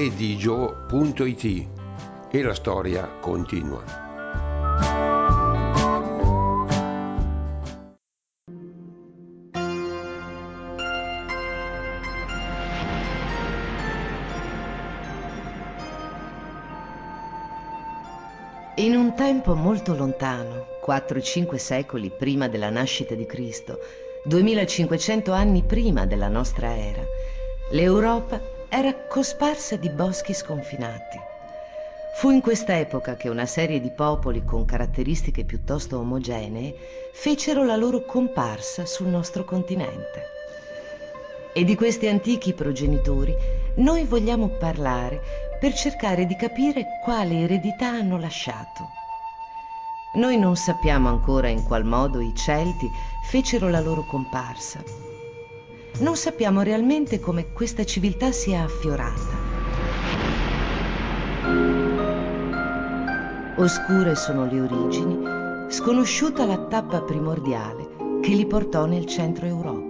redigio.it e la storia continua. In un tempo molto lontano, 4-5 secoli prima della nascita di Cristo, 2500 anni prima della nostra era, l'Europa era cosparsa di boschi sconfinati. Fu in quest'epoca che una serie di popoli con caratteristiche piuttosto omogenee fecero la loro comparsa sul nostro continente. E di questi antichi progenitori noi vogliamo parlare per cercare di capire quale eredità hanno lasciato. Noi non sappiamo ancora in qual modo i Celti fecero la loro comparsa. Non sappiamo realmente come questa civiltà sia affiorata. Oscure sono le origini, sconosciuta la tappa primordiale che li portò nel centro Europa.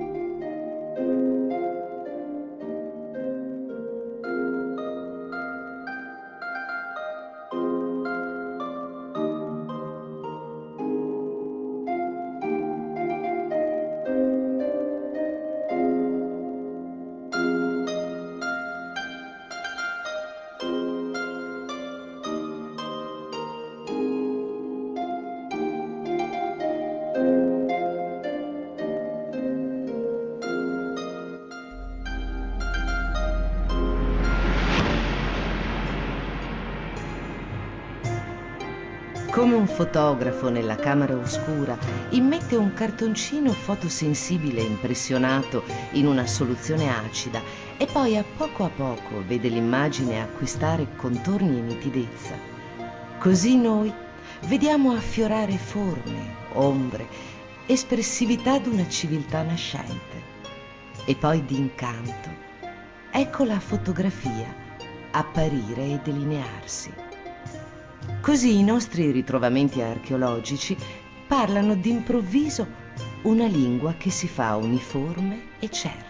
Come un fotografo nella camera oscura immette un cartoncino fotosensibile impressionato in una soluzione acida e poi a poco vede l'immagine acquistare contorni e nitidezza, così noi vediamo affiorare forme, ombre, espressività d'una civiltà nascente. E poi d'incanto, ecco la fotografia apparire e delinearsi. Così i nostri ritrovamenti archeologici parlano d'improvviso una lingua che si fa uniforme e certa.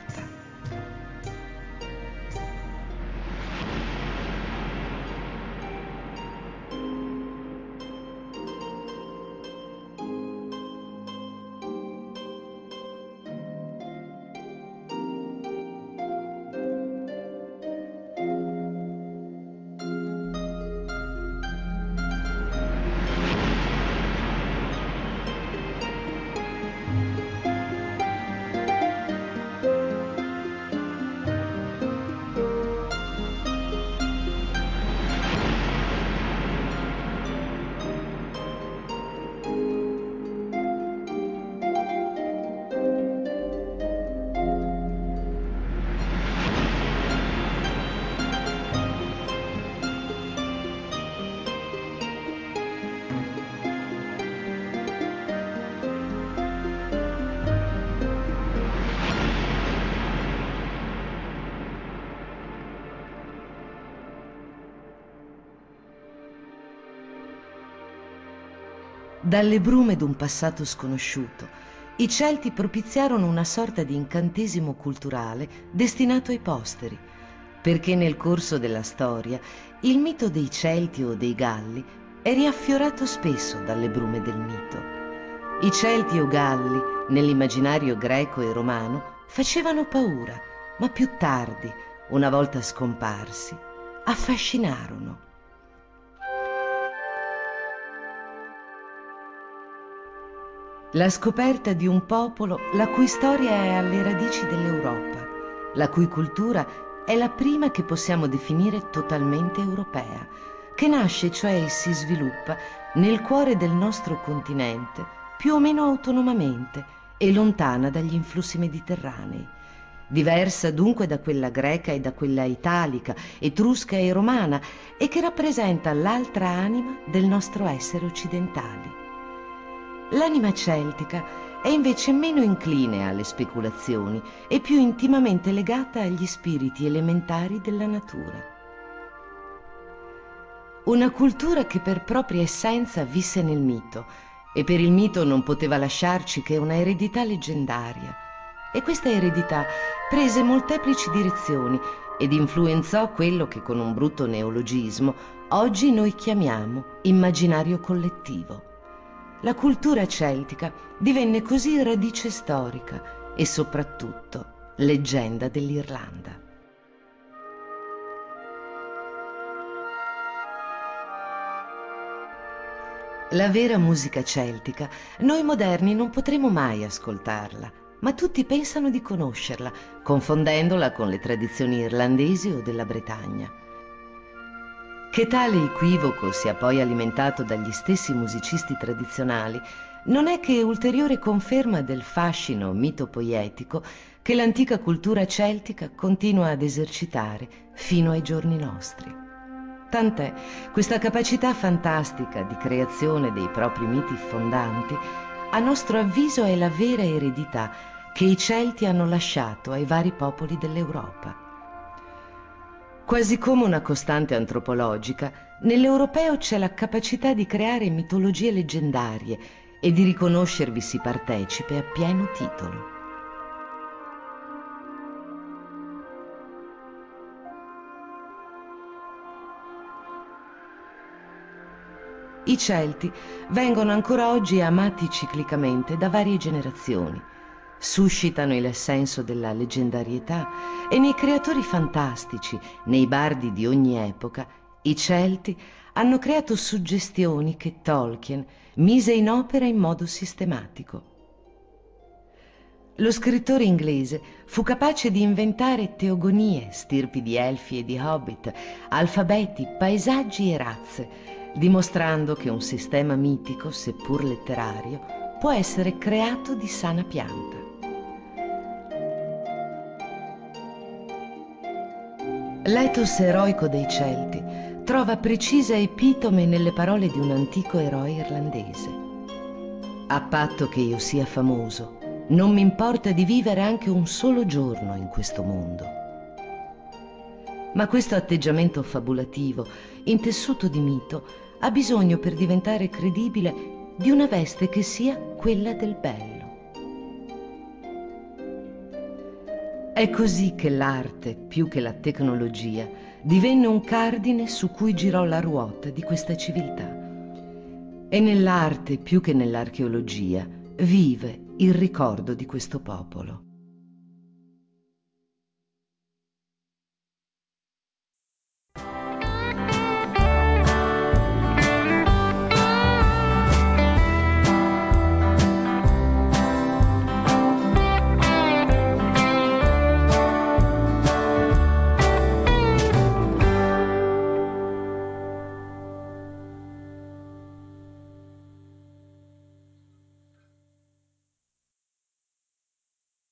Dalle brume d'un passato sconosciuto, i Celti propiziarono una sorta di incantesimo culturale destinato ai posteri, perché nel corso della storia il mito dei Celti o dei Galli è riaffiorato spesso dalle brume del mito. I Celti o Galli, nell'immaginario greco e romano, facevano paura, ma più tardi, una volta scomparsi, affascinarono. La scoperta di un popolo la cui storia è alle radici dell'Europa, la cui cultura è la prima che possiamo definire totalmente europea, che nasce cioè e si sviluppa nel cuore del nostro continente, più o meno autonomamente e lontana dagli influssi mediterranei, diversa dunque da quella greca e da quella italica, etrusca e romana, e che rappresenta l'altra anima del nostro essere occidentali. L'anima celtica è invece meno incline alle speculazioni e più intimamente legata agli spiriti elementari della natura. Una cultura che per propria essenza visse nel mito e per il mito non poteva lasciarci che una eredità leggendaria. E questa eredità prese molteplici direzioni ed influenzò quello che con un brutto neologismo oggi noi chiamiamo immaginario collettivo. La cultura celtica divenne così radice storica e soprattutto leggenda dell'Irlanda. La vera musica celtica, noi moderni non potremo mai ascoltarla, ma tutti pensano di conoscerla, confondendola con le tradizioni irlandesi o della Bretagna. Che tale equivoco sia poi alimentato dagli stessi musicisti tradizionali non è che ulteriore conferma del fascino mito-poetico che l'antica cultura celtica continua ad esercitare fino ai giorni nostri. Tant'è, questa capacità fantastica di creazione dei propri miti fondanti, a nostro avviso, è la vera eredità che i Celti hanno lasciato ai vari popoli dell'Europa. Quasi come una costante antropologica, nell'europeo c'è la capacità di creare mitologie leggendarie e di riconoscervisi partecipe a pieno titolo. I Celti vengono ancora oggi amati ciclicamente da varie generazioni, suscitano il senso della leggendarietà e nei creatori fantastici, nei bardi di ogni epoca, i Celti hanno creato suggestioni che Tolkien mise in opera in modo sistematico. Lo scrittore inglese fu capace di inventare teogonie, stirpi di elfi e di hobbit, alfabeti, paesaggi e razze, dimostrando che un sistema mitico, seppur letterario, può essere creato di sana pianta. L'ethos eroico dei Celti trova precisa epitome nelle parole di un antico eroe irlandese. A patto che io sia famoso, non mi importa di vivere anche un solo giorno in questo mondo. Ma questo atteggiamento fabulativo, intessuto di mito, ha bisogno per diventare credibile di una veste che sia quella del bello. È così che l'arte, più che la tecnologia, divenne un cardine su cui girò la ruota di questa civiltà. E nell'arte, più che nell'archeologia, vive il ricordo di questo popolo.